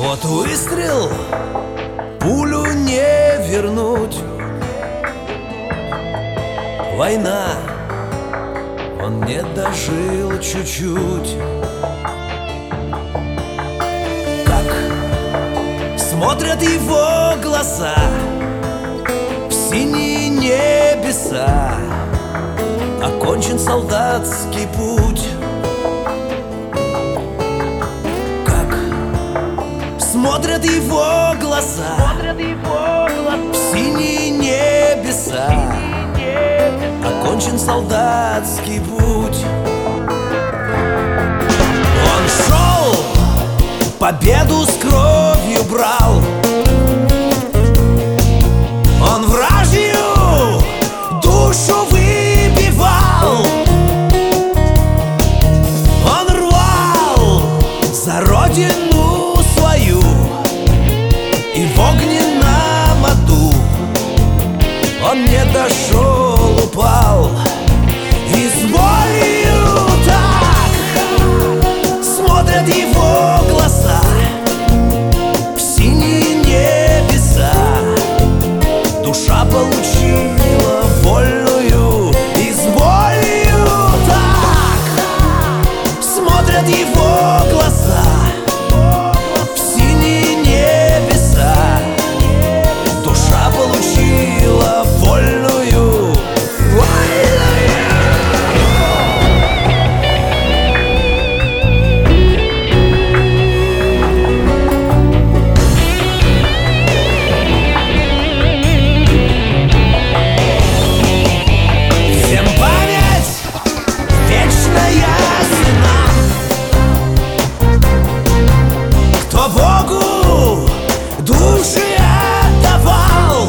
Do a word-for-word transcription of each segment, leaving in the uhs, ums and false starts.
Вот выстрел, пулю не вернуть. Война, он не дожил чуть-чуть. Как смотрят его глаза в синие небеса, окончен солдатский путь. Как смотрят его глаза в синие небеса, окончен солдатский путь. Он шел, победу с кровью брал. Он вражью душу выбивал. Он рвал за родину свою, и в огненном аду он не дошел, упал. И с болью так смотрят его глаза в синие небеса. Душа получила вольную. И с болью так смотрят его глаза в синие небеса. Душа получила вольную. Богу души отдавал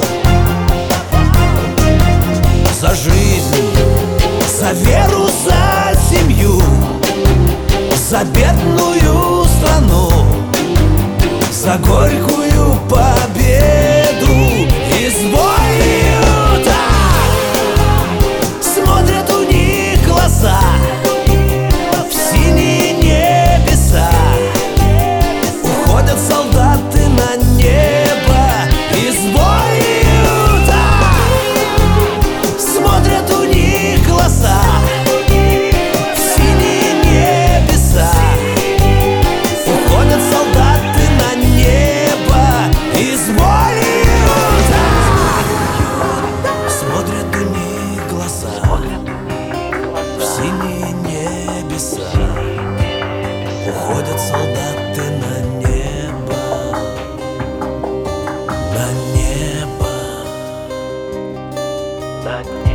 за жизнь, за веру, за семью, за бедную страну, за горькую победу. И с болью так смотрят у них глаза в синие небеса. Уходят солдаты на небо. И с болью так смотрят у них глаза в синие небеса. Уходят солдаты на небо. И с болью так смотрят у них глаза в синие небеса. Уходят солдаты на небо. На небо. На небо.